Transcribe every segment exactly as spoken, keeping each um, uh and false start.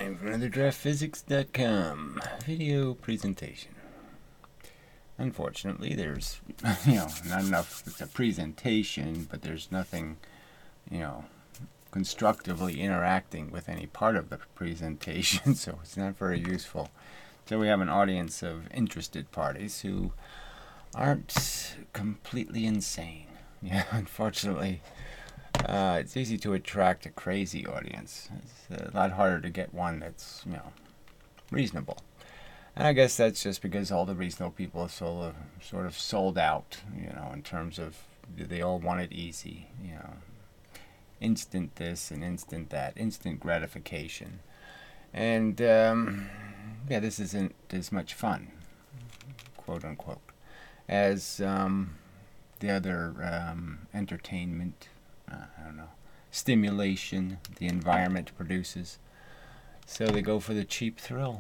time for another draft physics dot com video presentation. Unfortunately, there's, you know, not enough, it's a presentation, but there's nothing, you know, constructively interacting with any part of the presentation, so it's not very useful. So we have an audience of interested parties who aren't completely insane. Yeah, unfortunately, uh, it's easy to attract a crazy audience. It's a lot harder to get one that's, you know, reasonable. And I guess that's just because all the reasonable people are sort of, sort of sold out, you know, in terms of they all want it easy, you know, instant this and instant that, instant gratification. And, um, yeah, this isn't as much fun, quote unquote, as um, the other um, entertainment, uh, I don't know, stimulation the environment produces. So they go for the cheap thrill.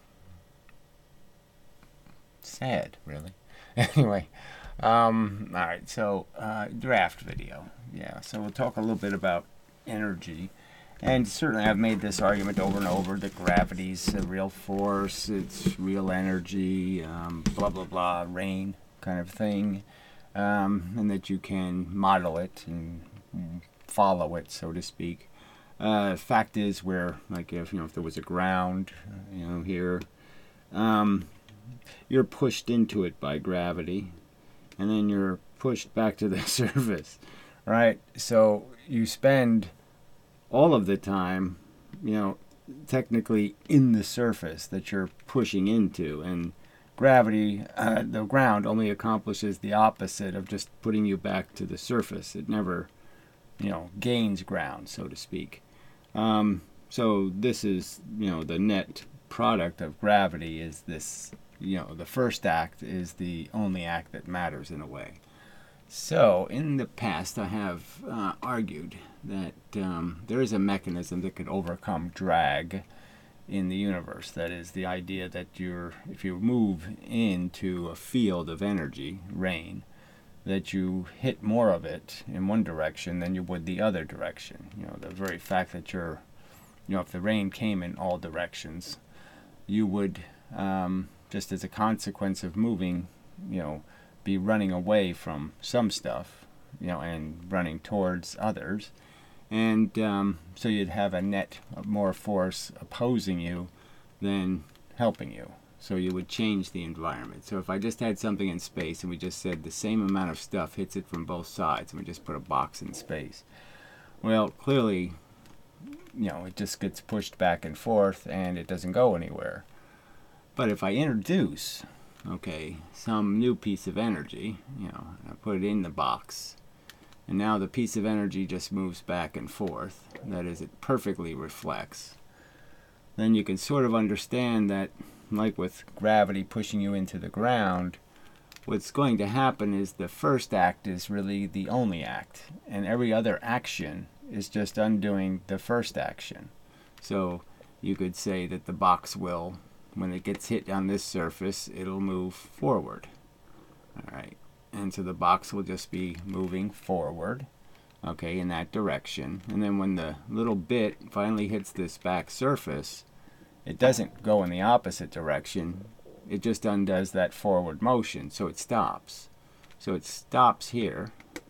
Sad, really. Anyway, um, all right, so uh, draft video. Yeah, so we'll talk a little bit about energy. And certainly I've made this argument over and over that gravity's a real force, it's real energy, um, blah, blah, blah, rain kind of thing, um, and that you can model it and follow it, so to speak. Uh, fact is, where, like, if, you know, if there was a ground, you know, here, um, you're pushed into it by gravity, and then you're pushed back to the surface, right? So you spend all of the time, you know, technically in the surface that you're pushing into, and gravity, uh, the ground only accomplishes the opposite of just putting you back to the surface. It never, you know, gains ground, so to speak. Um, so this is, you know, the net product of gravity is this, you know, the first act is the only act that matters in a way. So in the past I have uh, argued that um, there is a mechanism that could overcome drag in the universe. That is the idea that you're, if you move into a field of energy, rain, that you hit more of it in one direction than you would the other direction. You know, the very fact that you're, you know, if the rain came in all directions, you would, um, just as a consequence of moving, you know, be running away from some stuff, you know, and running towards others. And um, so you'd have a net of more force opposing you than helping you. So you would change the environment. So if I just had something in space and we just said the same amount of stuff hits it from both sides, and we just put a box in space, well, clearly, you know, it just gets pushed back and forth and it doesn't go anywhere. But if I introduce, okay, some new piece of energy, you know, I put it in the box, and now the piece of energy just moves back and forth, that is, it perfectly reflects, then you can sort of understand that, like with gravity pushing you into the ground, what's going to happen is the first act is really the only act, and every other action is just undoing the first action. So you could say that the box will, when it gets hit on this surface, it'll move forward. All right, and so the box will just be moving forward, okay, in that direction. And then when the little bit finally hits this back surface, it doesn't go in the opposite direction. It just undoes that forward motion, so it stops. So it stops here.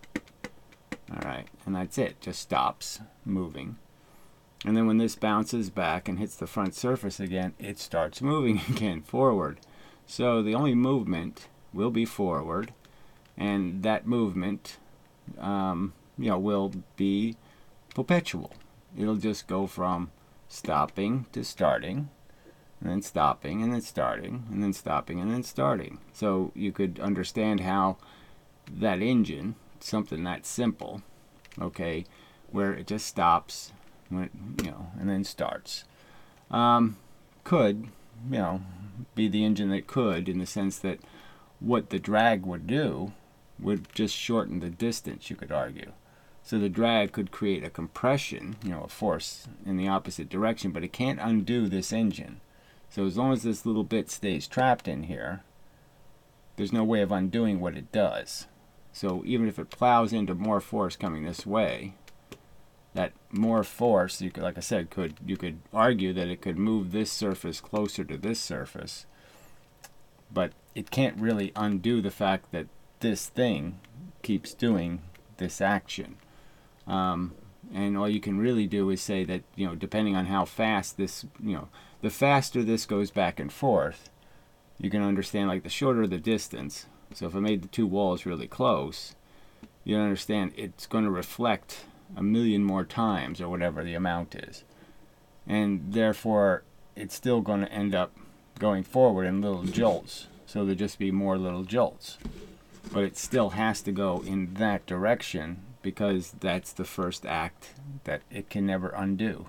All right, and that's it, just stops moving. And then when this bounces back and hits the front surface again, it starts moving again, forward. So the only movement will be forward, and that movement, um, you know, will be perpetual. It'll just go from stopping to starting, and then stopping, and then starting, and then stopping, and then starting. So you could understand how that engine, something that simple, okay, where it just stops, when, you know, and then starts, um, could, you know, be the engine that could, in the sense that what the drag would do would just shorten the distance, you could argue. So the drag could create a compression, you know, a force in the opposite direction, but it can't undo this engine. So as long as this little bit stays trapped in here, there's no way of undoing what it does. So even if it plows into more force coming this way, that more force, you could, like I said, could you could argue that it could move this surface closer to this surface, but it can't really undo the fact that this thing keeps doing this action. Um, and all you can really do is say that, you know, depending on how fast this, you know, the faster this goes back and forth, you can understand, like, the shorter the distance. So if I made the two walls really close, you understand it's going to reflect a million more times, or whatever the amount is. And therefore, it's still going to end up going forward in little jolts. So there'll just be more little jolts. But it still has to go in that direction, because that's the first act that it can never undo.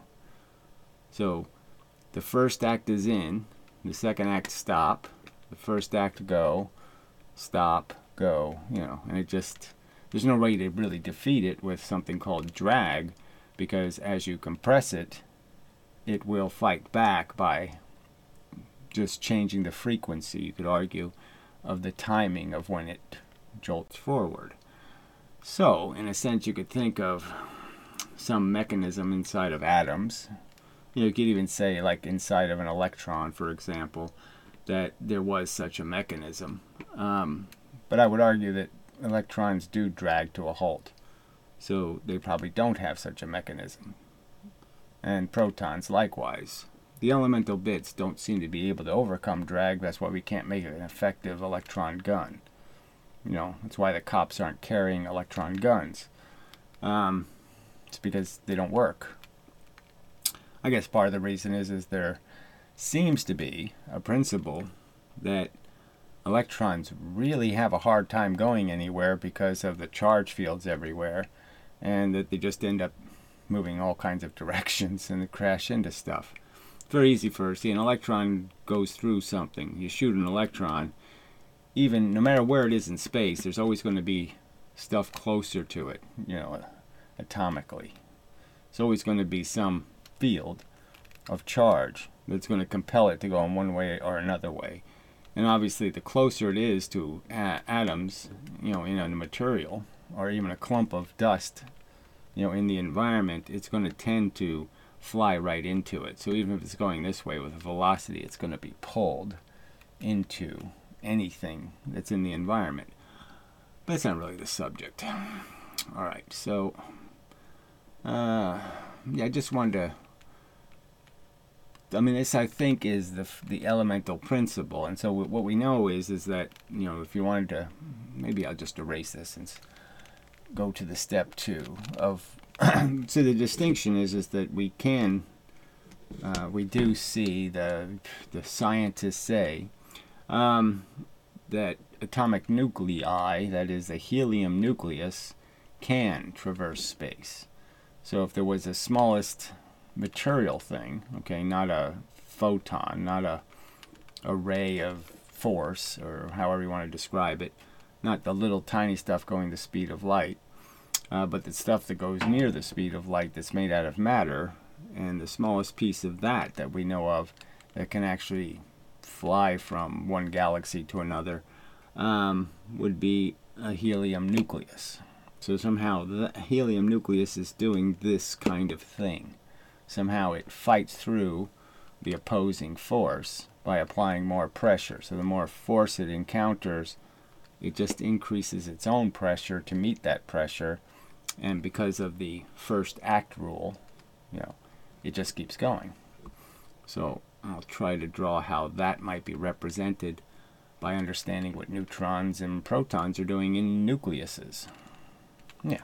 So the first act is in, the second act stop, the first act go, stop, go, you know, and it just, there's no way to really defeat it with something called drag, because as you compress it, it will fight back by just changing the frequency, you could argue, of the timing of when it jolts forward. So, in a sense, you could think of some mechanism inside of atoms. You know, you could even say, like inside of an electron, for example, that there was such a mechanism. Um, but I would argue that electrons do drag to a halt. So they probably don't have such a mechanism. And protons likewise. The elemental bits don't seem to be able to overcome drag. That's why we can't make it an effective electron gun. You know, that's why the cops aren't carrying electron guns. Um, it's because they don't work. I guess part of the reason is, is there seems to be a principle that electrons really have a hard time going anywhere because of the charge fields everywhere, and that they just end up moving all kinds of directions and crash into stuff. It's very easy for, see, an electron goes through something. You shoot an electron, even no matter where it is in space, there's always going to be stuff closer to it, you know, atomically. There's always going to be some field of charge that's going to compel it to go in one way or another way. And obviously, the closer it is to a atoms, you know, in a material, or even a clump of dust, you know, in the environment, it's going to tend to fly right into it. So even if it's going this way with a velocity, it's going to be pulled into anything that's in the environment. But that's not really the subject. All right, so uh, yeah, I just wanted to. I mean, this I think is the the elemental principle, and so what we know is is that, you know, if you wanted to, maybe I'll just erase this and go to the step two of. So the distinction is is that we can, uh, we do see the the scientists say um, that atomic nuclei, that is the helium nucleus, can traverse space. So if there was the smallest material thing, okay, not a photon, not a, a ray of force, or however you want to describe it, not the little tiny stuff going the speed of light, uh, but the stuff that goes near the speed of light that's made out of matter, and the smallest piece of that that we know of that can actually fly from one galaxy to another um, would be a helium nucleus. So somehow the helium nucleus is doing this kind of thing. Somehow it fights through the opposing force by applying more pressure. So the more force it encounters, it just increases its own pressure to meet that pressure. And because of the first act rule, you know, it just keeps going. So I'll try to draw how that might be represented by understanding what neutrons and protons are doing in nucleuses. Yeah.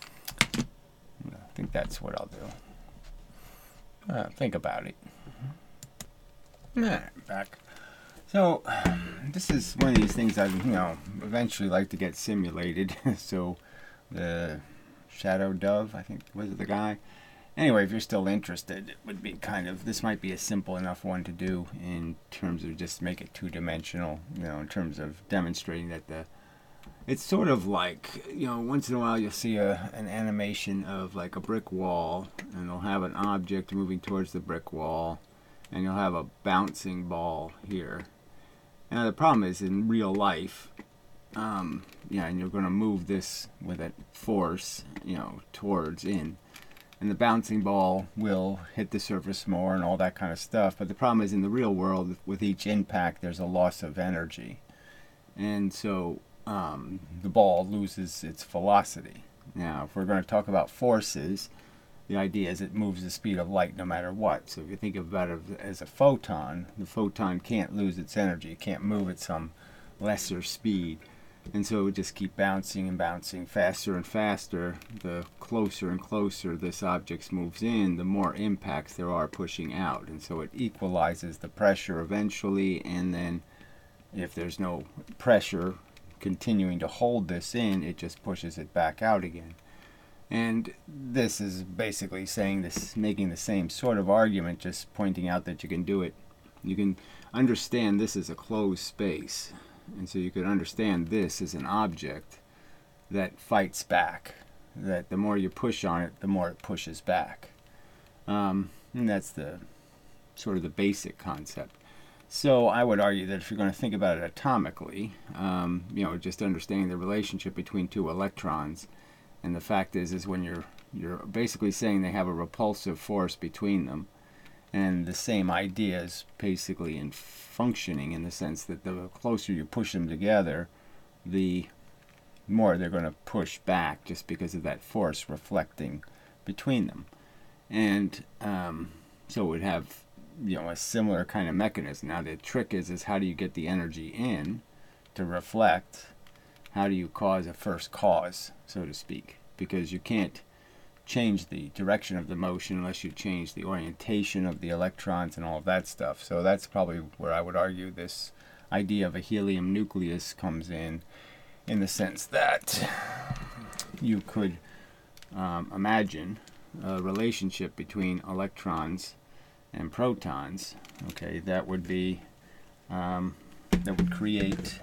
I think that's what I'll do. Uh, think about it. Alright, back. So, this is one of these things I'd, you know, eventually like to get simulated. So, the Shadow Dove, I think, was it the guy? Anyway, if you're still interested, it would be kind of, this might be a simple enough one to do in terms of just make it two-dimensional, you know, in terms of demonstrating that the, it's sort of like, you know, once in a while you'll see a, an animation of like a brick wall, and they'll have an object moving towards the brick wall, and you'll have a bouncing ball here. Now the problem is, in real life, um, yeah, and you're going to move this with a force, you know, towards in. and the bouncing ball will hit the surface more and all that kind of stuff. But the problem is, in the real world, with each impact, there's a loss of energy. And so um, the ball loses its velocity. Now, if we're going to talk about forces, the idea is it moves the speed of light no matter what. So if you think about it as a photon, the photon can't lose its energy. It can't move at some lesser speed. And so it would just keep bouncing and bouncing faster and faster. The closer and closer this object moves in, the more impacts there are pushing out. And so it equalizes the pressure eventually, and then if there's no pressure continuing to hold this in, it just pushes it back out again. And this is basically saying this, making the same sort of argument, just pointing out that you can do it. You can understand this is a closed space. And so you could understand this as an object that fights back. That the more you push on it, the more it pushes back. Um, and that's the sort of the basic concept. So I would argue that if you're going to think about it atomically, um, you know, just understanding the relationship between two electrons, and the fact is, is when you're you're basically saying they have a repulsive force between them. And the same idea is basically in functioning, in the sense that the closer you push them together, the more they're going to push back, just because of that force reflecting between them. And um, so it would have, you know, a similar kind of mechanism. Now the trick is, is how do you get the energy in to reflect? How do you cause a first cause, so to speak? Because you can't change the direction of the motion unless you change the orientation of the electrons and all of that stuff. So that's probably where I would argue this idea of a helium nucleus comes in, in the sense that you could um, imagine a relationship between electrons and protons. Okay, that would be um, that would create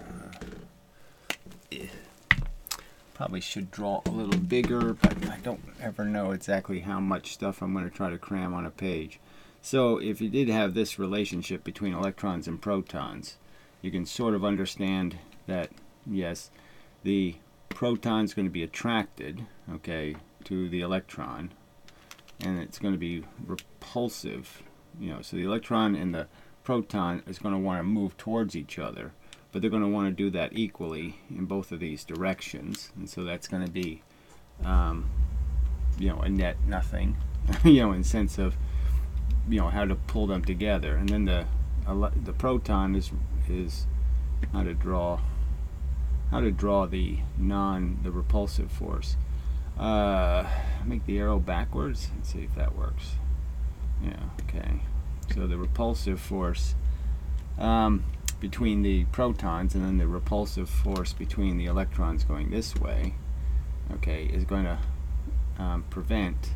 uh, probably should draw a little bigger, but I don't ever know exactly how much stuff I'm going to try to cram on a page. So if you did have this relationship between electrons and protons, you can sort of understand that, yes, the proton's going to be attracted, okay, to the electron, and it's going to be repulsive, you know, so the electron and the proton is going to want to move towards each other, but they're going to want to do that equally in both of these directions, and so that's going to be, um, you know, a net nothing, you know, in sense of, you know, how to pull them together. And then the the proton is is how to draw how to draw the non the repulsive force. Uh, make the arrow backwards and see if that works. Yeah, okay. So the repulsive force um, between the protons, and then the repulsive force between the electrons going this way, okay, is going to um, prevent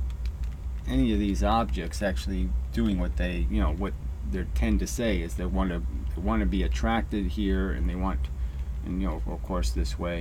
any of these objects actually doing what they, you know, what they tend to say is they want to they want to be attracted here, and they want, and you know, of course, this way.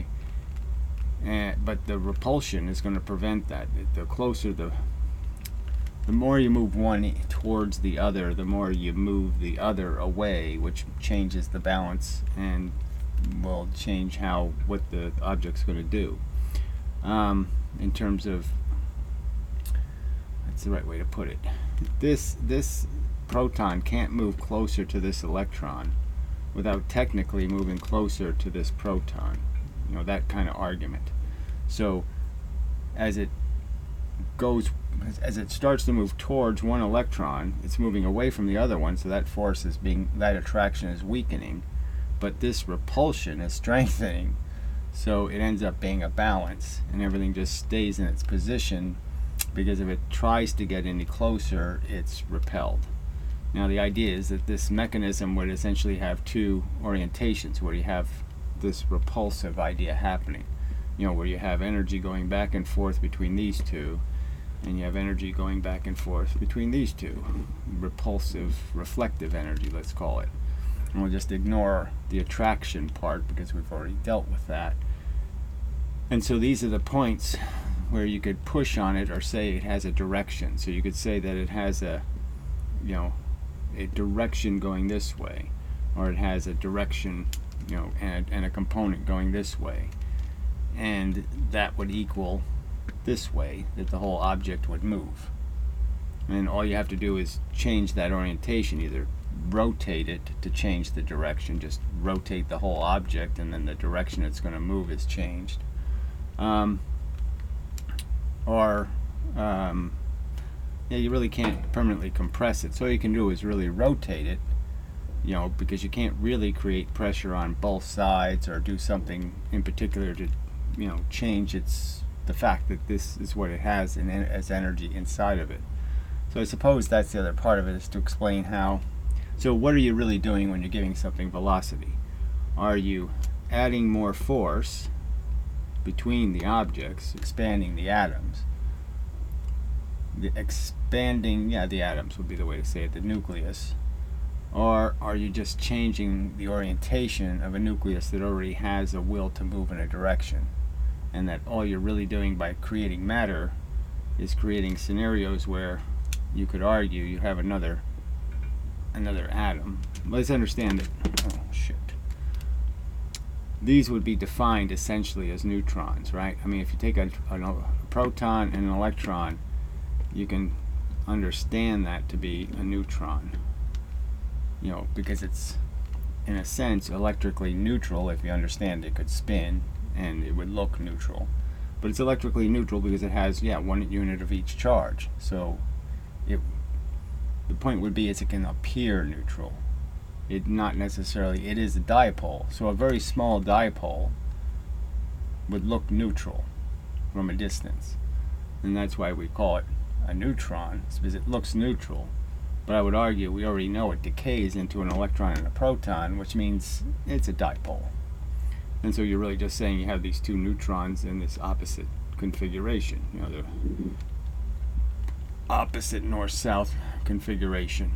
And but the repulsion is going to prevent that. The closer the the more you move one towards the other, the more you move the other away, which changes the balance and will change how what the object's going to do. Um, in terms of, that's the right way to put it. This this proton can't move closer to this electron without technically moving closer to this proton. You know, that kind of argument. So as it goes, as it starts to move towards one electron, it's moving away from the other one, so that force is being, that attraction is weakening, but this repulsion is strengthening, so it ends up being a balance, and everything just stays in its position, because if it tries to get any closer, it's repelled. Now the idea is that this mechanism would essentially have two orientations, where you have this repulsive idea happening, you know, where you have energy going back and forth between these two, and you have energy going back and forth between these two, repulsive, reflective energy, let's call it. And we'll just ignore the attraction part because we've already dealt with that. And so these are the points where you could push on it or say it has a direction. So you could say that it has a, you know, a direction going this way, or it has a direction, you know, and, and a component going this way, and that would equal this way, that the whole object would move. And all you have to do is change that orientation, either rotate it to change the direction, just rotate the whole object, and then the direction it's going to move is changed. Um, or, um, yeah, you really can't permanently compress it. So all you can do is really rotate it, you know, because you can't really create pressure on both sides or do something in particular to, you know, change its, the fact that this is what it has in, as energy inside of it. So I suppose that's the other part of it, is to explain how. So what are you really doing when you're giving something velocity? Are you adding more force between the objects, expanding the atoms? The expanding, yeah, the atoms would be the way to say it, the nucleus. Or are you just changing the orientation of a nucleus that already has a will to move in a direction? And that all you're really doing by creating matter is creating scenarios where you could argue you have another another atom. Let's understand that, oh shit, these would be defined essentially as neutrons, right? I mean, if you take a, a, a proton and an electron, you can understand that to be a neutron, you know, because it's in a sense electrically neutral. If you understand, it could spin and it would look neutral, but it's electrically neutral because it has, yeah, one unit of each charge. So it, the point would be is it can appear neutral. It not necessarily, it is a dipole. So a very small dipole would look neutral from a distance. And that's why we call it a neutron, it's because it looks neutral. But I would argue we already know it decays into an electron and a proton, which means it's a dipole. And so you're really just saying you have these two neutrons in this opposite configuration. You know, the opposite north-south configuration,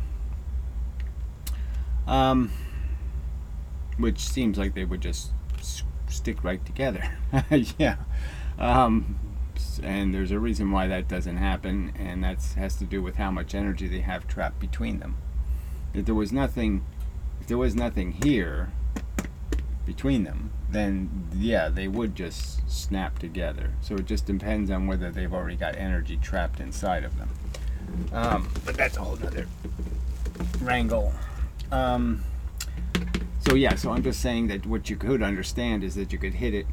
um, which seems like they would just s stick right together. Yeah, um, and there's a reason why that doesn't happen, and that has to do with how much energy they have trapped between them. If there was nothing, if there was nothing here between them, then yeah, they would just snap together. So it just depends on whether they've already got energy trapped inside of them. Um, but that's a whole nother wrangle. Um, so yeah, so I'm just saying that what you could understand is that you could hit it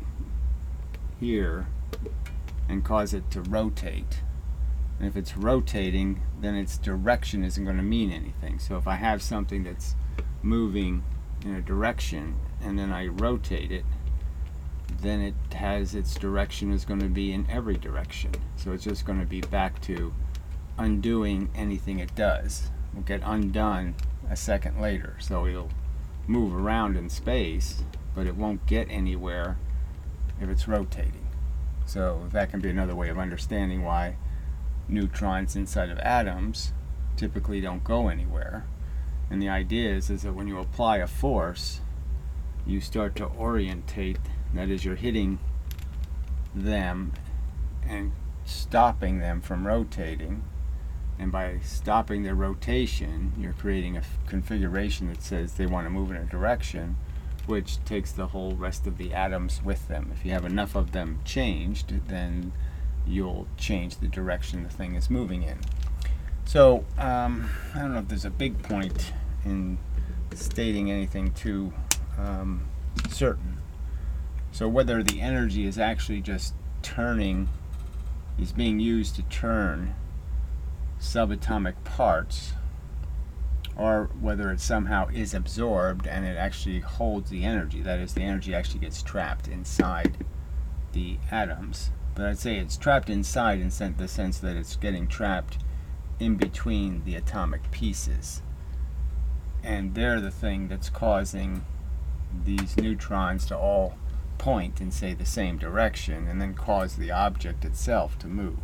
here and cause it to rotate. And if it's rotating, then its direction isn't going to mean anything. So if I have something that's moving in a direction and then I rotate it, then it has its direction is going to be in every direction. So it's just going to be back to undoing anything it does. Will get undone a second later. So it'll move around in space, but it won't get anywhere if it's rotating. So that can be another way of understanding why neutrons inside of atoms typically don't go anywhere. And the idea is, is that when you apply a force, you start to orientate, that is, you're hitting them and stopping them from rotating. And by stopping their rotation, you're creating a configuration that says they want to move in a direction, which takes the whole rest of the atoms with them. If you have enough of them changed, then you'll change the direction the thing is moving in. So, um, I don't know if there's a big point in stating anything too um, certain. So whether the energy is actually just turning, is being used to turn subatomic parts, or whether it somehow is absorbed and it actually holds the energy, that is, the energy actually gets trapped inside the atoms. But I'd say it's trapped inside in the sense that it's getting trapped in between the atomic pieces, and they're the thing that's causing these neutrons to all point in, say, the same direction, and then cause the object itself to move.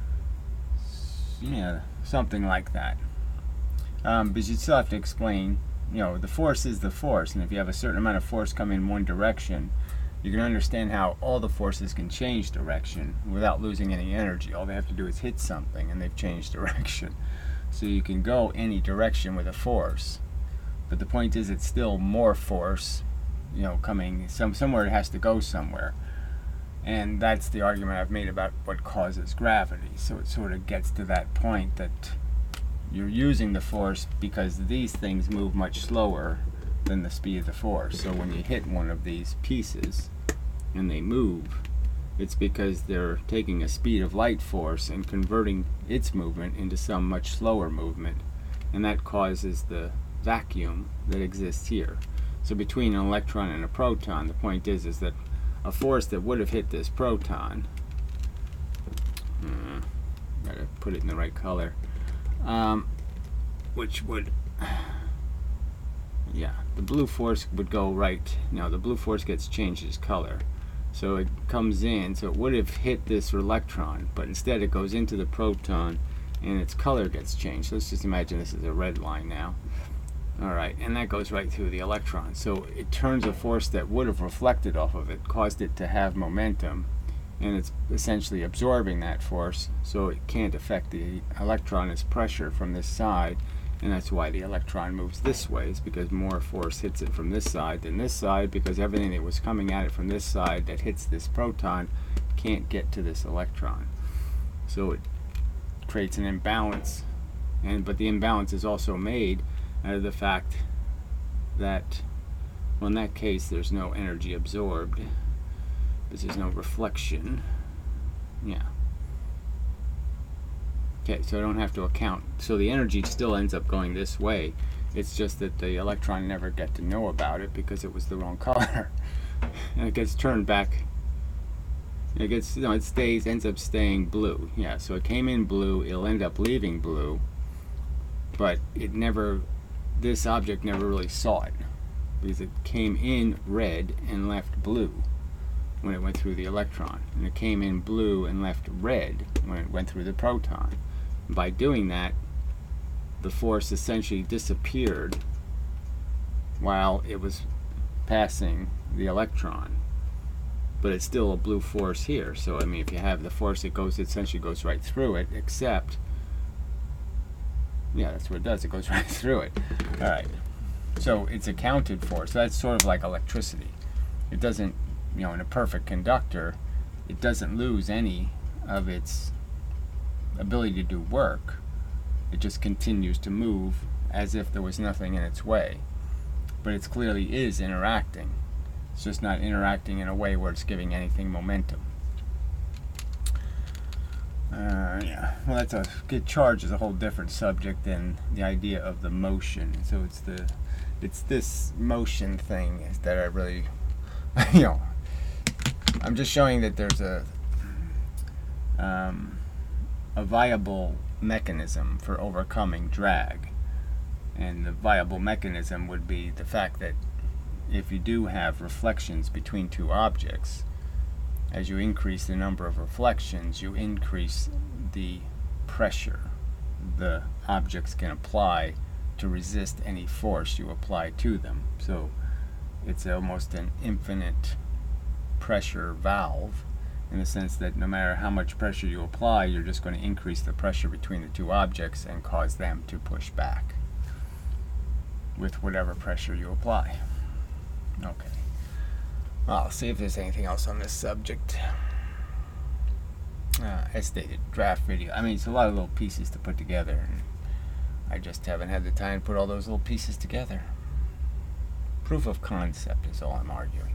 Yeah, something like that. Um, but you still have to explain, you know, the force is the force, and if you have a certain amount of force come in one direction, you can understand how all the forces can change direction without losing any energy. All they have to do is hit something and they've changed direction. So you can go any direction with a force, but the point is it's still more force, you know, coming some somewhere. It has to go somewhere. And that's the argument I've made about what causes gravity. So it sort of gets to that point that you're using the force because these things move much slower than the speed of the force. So when you hit one of these pieces and they move, it's because they're taking a speed of light force and converting its movement into some much slower movement, and that causes the vacuum that exists here. So between an electron and a proton, the point is is that a force that would have hit this proton, uh, gotta put it in the right color, um, which would, yeah, the blue force would go right. Now the blue force gets changed its color, so it comes in. So it would have hit this electron, but instead it goes into the proton, and its color gets changed. So let's just imagine this is a red line now. All right, and that goes right through the electron. So it turns a force that would have reflected off of it, caused it to have momentum, and it's essentially absorbing that force, so it can't affect the electron as pressure from this side, and that's why the electron moves this way. It's because more force hits it from this side than this side, because everything that was coming at it from this side that hits this proton can't get to this electron. So it creates an imbalance, and but the imbalance is also made out of the fact that, well, in that case there's no energy absorbed because there's no reflection. Yeah. Okay, so I don't have to account. So the energy still ends up going this way. It's just that the electron never get to know about it because it was the wrong color. And it gets turned back. It gets, you know, it stays, ends up staying blue. Yeah, so it came in blue, it'll end up leaving blue, but it never, this object never really saw it because it came in red and left blue when it went through the electron, and it came in blue and left red when it went through the proton. And by doing that, the force essentially disappeared while it was passing the electron, but it's still a blue force here. So I mean, if you have the force, it goes, it essentially goes right through it, except, yeah, that's what it does, it goes right through it. All right, so it's accounted for. So that's sort of like electricity. It doesn't, you know, in a perfect conductor, it doesn't lose any of its ability to do work. It just continues to move as if there was nothing in its way. But it clearly is interacting. It's just not interacting in a way where it's giving anything momentum. Uh, yeah, well, that's a good charge is a whole different subject than the idea of the motion. So it's the, it's this motion thing is that I really, you know, I'm just showing that there's a, um, a viable mechanism for overcoming drag, and the viable mechanism would be the fact that if you do have reflections between two objects, as you increase the number of reflections, you increase the pressure the objects can apply to resist any force you apply to them. So it's almost an infinite pressure valve, in the sense that no matter how much pressure you apply, you're just going to increase the pressure between the two objects and cause them to push back with whatever pressure you apply. Okay. I'll see if there's anything else on this subject. Uh, as stated, draft video. I mean, it's a lot of little pieces to put together. I just haven't had the time to put all those little pieces together. Proof of concept is all I'm arguing.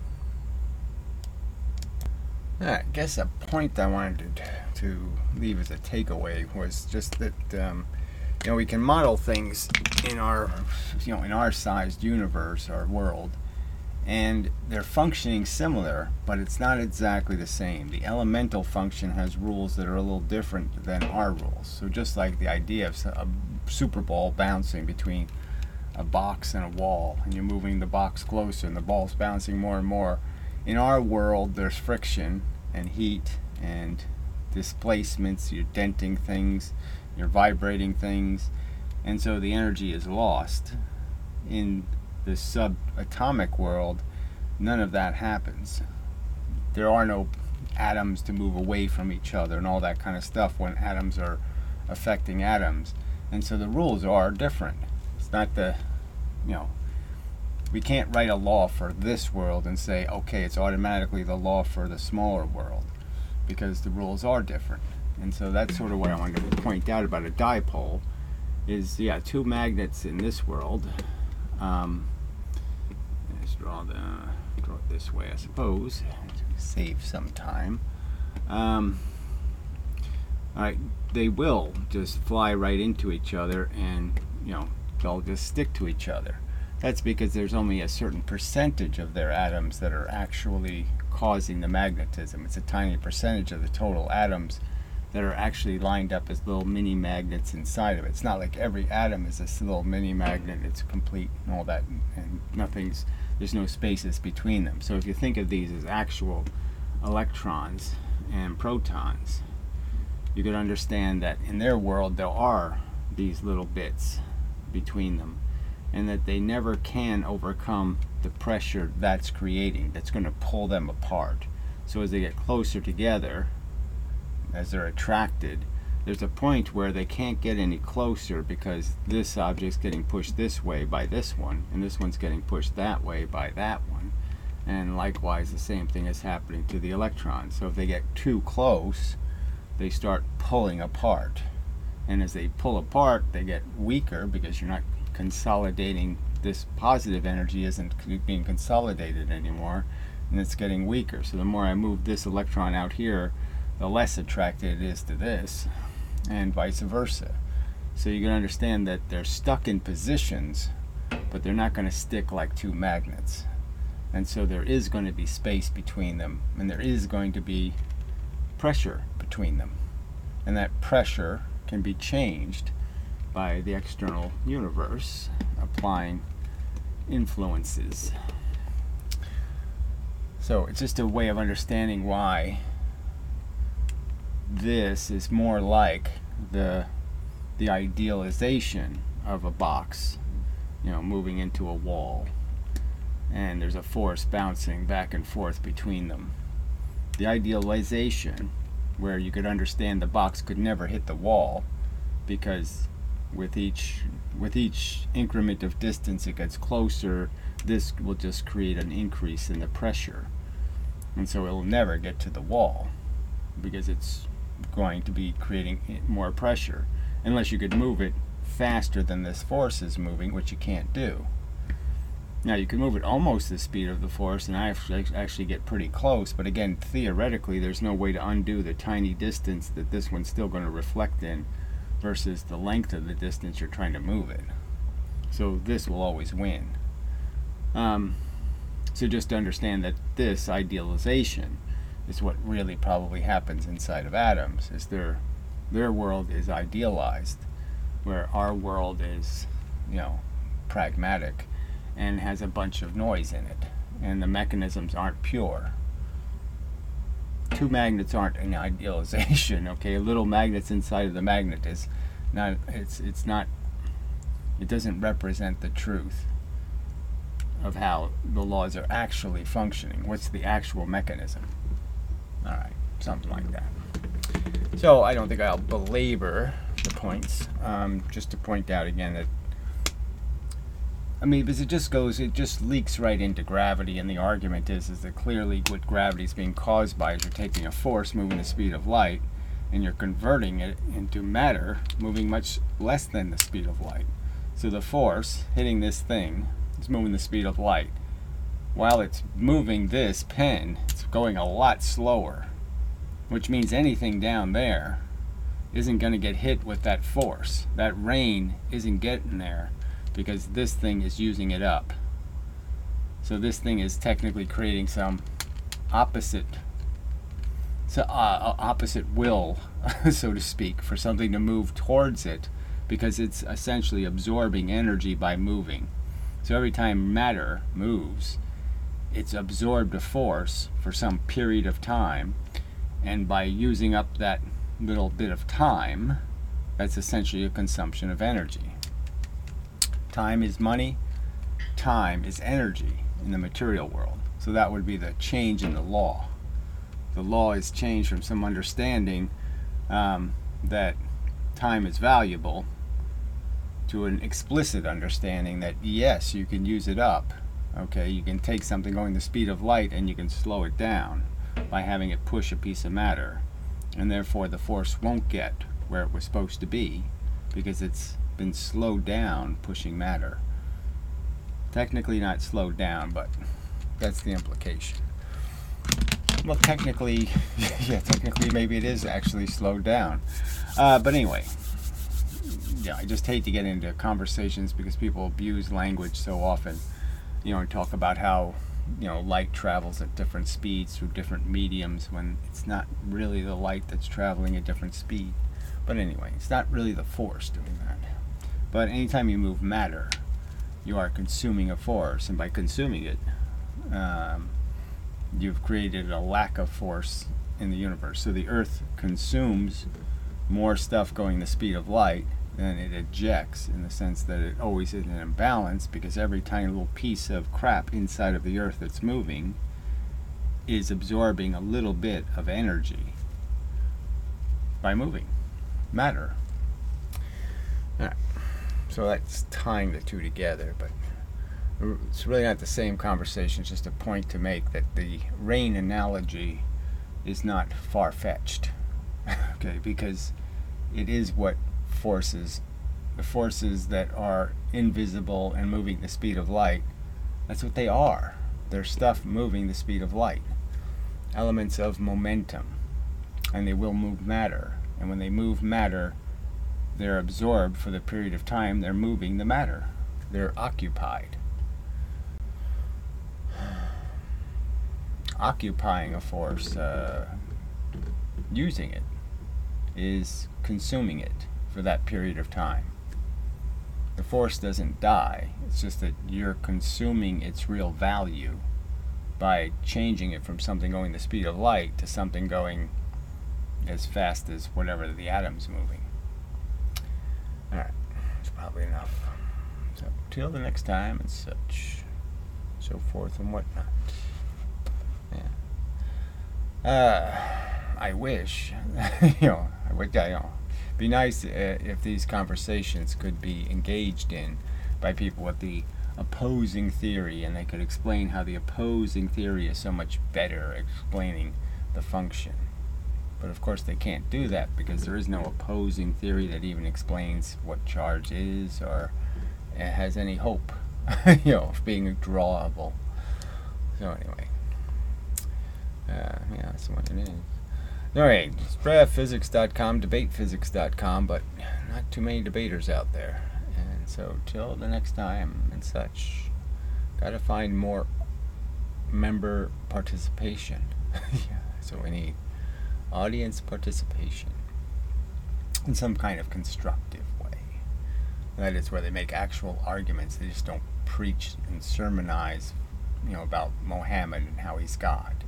I guess a point I wanted to, to leave as a takeaway was just that um, you know, we can model things in our, you know, in our sized universe, our world, and they're functioning similar, but it's not exactly the same. The elemental function has rules that are a little different than our rules. So just like the idea of a super ball bouncing between a box and a wall, and you're moving the box closer and the ball's bouncing more and more. In our world, there's friction and heat and displacements. You're denting things, you're vibrating things, and so the energy is lost. In the subatomic world, none of that happens. There are no atoms to move away from each other and all that kind of stuff when atoms are affecting atoms. And so the rules are different. It's not the, you know, we can't write a law for this world and say, okay, it's automatically the law for the smaller world, because the rules are different. And so that's sort of what I wanted to point out about a dipole is, yeah, two magnets in this world. Um, let's draw, the, draw it this way, I suppose, to save some time. Um, all right, they will just fly right into each other, and, you know, they'll just stick to each other. That's because there's only a certain percentage of their atoms that are actually causing the magnetism. It's a tiny percentage of the total atoms that are actually lined up as little mini magnets inside of it. It's not like every atom is this little mini magnet, it's complete and all that, and nothing's, there's no spaces between them. So if you think of these as actual electrons and protons, you could understand that in their world there are these little bits between them, and that they never can overcome the pressure that's creating, that's going to pull them apart. So as they get closer together, as they're attracted, there's a point where they can't get any closer because this object's getting pushed this way by this one, and this one's getting pushed that way by that one. And likewise, the same thing is happening to the electrons. So if they get too close, they start pulling apart. And as they pull apart, they get weaker because you're not consolidating. This positive energy isn't being consolidated anymore, and it's getting weaker. So the more I move this electron out here, the less attracted it is to this, and vice versa. So you can understand that they're stuck in positions, but they're not going to stick like two magnets. And so there is going to be space between them, and there is going to be pressure between them. And that pressure can be changed by the external universe applying influences. So it's just a way of understanding why this is more like the the idealization of a box, you know, moving into a wall, and there's a force bouncing back and forth between them. The idealization, where you could understand the box could never hit the wall, because with each with each increment of distance it gets closer, this will just create an increase in the pressure, and so it will never get to the wall because it's going to be creating more pressure, unless you could move it faster than this force is moving, which you can't do. Now you can move it almost the speed of the force and actually actually get pretty close, but again, theoretically there's no way to undo the tiny distance that this one's still going to reflect in versus the length of the distance you're trying to move it. So this will always win. Um, so just to understand that this idealization is what really probably happens inside of atoms, is their their world is idealized, where our world is, you know, pragmatic and has a bunch of noise in it, and the mechanisms aren't pure. Two magnets aren't an idealization, okay? Little magnets inside of the magnet is not, it's it's not, it doesn't represent the truth of how the laws are actually functioning. What's the actual mechanism? All right, something like that. So I don't think I'll belabor the points, um, just to point out again that, I mean, because it just goes, it just leaks right into gravity, and the argument is, is that clearly what gravity is being caused by is you're taking a force moving the speed of light, and you're converting it into matter moving much less than the speed of light. So the force hitting this thing is moving the speed of light. While it's moving this pen, it's going a lot slower, which means anything down there isn't going to get hit with that force. That rain isn't getting there because this thing is using it up. So this thing is technically creating some opposite so, uh, opposite will, so to speak, for something to move towards it, because it's essentially absorbing energy by moving. So every time matter moves, it's absorbed a force for some period of time, and by using up that little bit of time, that's essentially a consumption of energy. Time is money, time is energy in the material world. So that would be the change in the law. The law is changed from some understanding um, that time is valuable to an explicit understanding that yes, you can use it up, Okay, you can take something going the speed of light and you can slow it down by having it push a piece of matter, and therefore the force won't get where it was supposed to be because it's been slowed down pushing matter. Technically not slowed down, but that's the implication. Well, technically, yeah, technically maybe it is actually slowed down. Uh, but anyway, yeah, I just hate to get into conversations because people abuse language so often, you know, and talk about how, you know, light travels at different speeds through different mediums when it's not really the light that's traveling at different speed. But anyway, it's not really the force doing that. But anytime you move matter, you are consuming a force, and by consuming it, um, you've created a lack of force in the universe. So the Earth consumes more stuff going the speed of light than it ejects, in the sense that it always is in an imbalance, because every tiny little piece of crap inside of the Earth that's moving is absorbing a little bit of energy by moving matter. All right. So that's tying the two together, but it's really not the same conversation. It's just a point to make that the rain analogy is not far-fetched, okay, because it is what forces, the forces that are invisible and moving the speed of light, that's what they are. They're stuff moving the speed of light, elements of momentum, and they will move matter. And when they move matter, they're absorbed for the period of time they're moving the matter. They're occupied. Occupying a force, uh, using it, is consuming it for that period of time. The force doesn't die. It's just that you're consuming its real value by changing it from something going the speed of light to something going as fast as whatever the atom's moving. Alright, that's probably enough. So, till the next time and such, so forth and whatnot. Yeah. Uh, I wish, you know, I would, you know, be nice uh, if these conversations could be engaged in by people with the opposing theory, and they could explain how the opposing theory is so much better explaining the function. But of course they can't do that because there is no opposing theory that even explains what charge is or uh, has any hope, you know, of being drawable. So anyway, uh, yeah, that's what it is. Alright, spread physics dot com, debate physics dot com, but not too many debaters out there. And so till the next time and such, gotta find more member participation. Yeah, so we need audience participation in some kind of constructive way. That is where they make actual arguments. They just don't preach and sermonize, you know, about Mohammed and how he's God.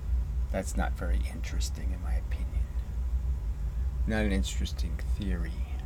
That's not very interesting in my opinion. Not an interesting theory.